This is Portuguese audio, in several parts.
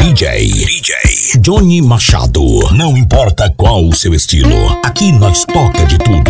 DJ Johnny Machado. Não importa qual o seu estilo, aqui nós toca de tudo.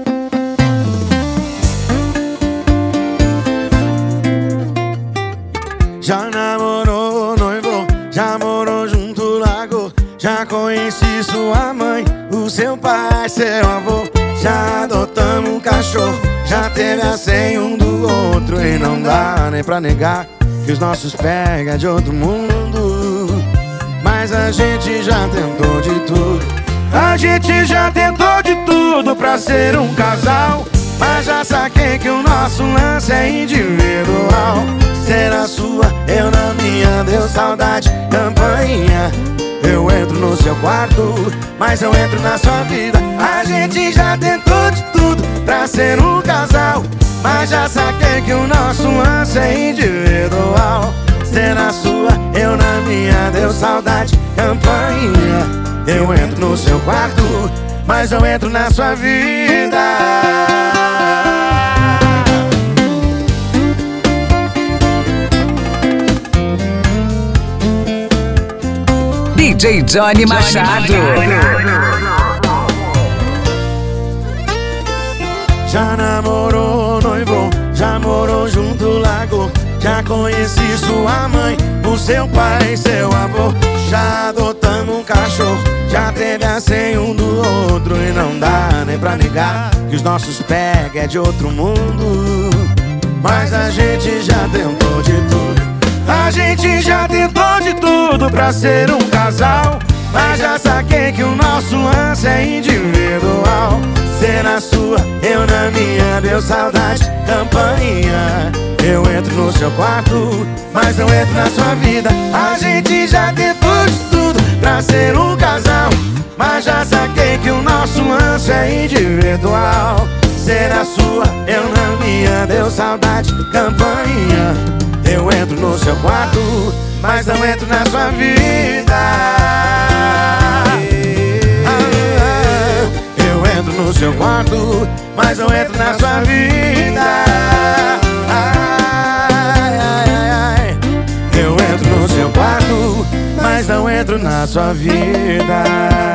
Já namorou, noivou, já morou junto, largou. Já conheci sua mãe, o seu pai, seu avô. Já adotamos um cachorro, já teve a senha um do outro. E não dá nem pra negar que os nossos pega de outro mundo. Mas a gente já tentou de tudo. A gente já tentou de tudo pra ser um casal. Mas já saquei que o nosso lance é individual. Ser a sua, eu na minha, deu saudade, campainha. Eu entro no seu quarto, mas eu entro na sua vida. A gente já tentou de tudo pra ser um casal. Mas já saquei que o nosso lance é individual. Ser a sua, eu na minha, deu saudade, campainha. Eu entro no seu quarto, mas eu entro na sua vida. DJ Johnny Machado. Já namorou, noivou, já morou junto, largou. Já conheci sua mãe, o seu pai, seu avô. Já adotamos um cachorro, já teve a senha um do outro. E não dá nem pra negar que os nossos pega é de outro mundo. Mas a gente já tentou de tudo. A gente já tentou de tudo pra ser um casal. Mas já saquei que o nosso lance é individual. Ser na sua, eu na minha, deu saudade, campainha. Eu entro no seu quarto, mas não entro na sua vida. A gente já tentou de tudo pra ser um casal. Mas já saquei que o nosso lance é individual. Ser na sua, eu na minha, deu saudade, campainha. Eu entro no seu quarto, mas não entro na sua vida. Eu entro no seu quarto, mas não entro na sua vida. Eu entro no seu quarto, mas não entro na sua vida.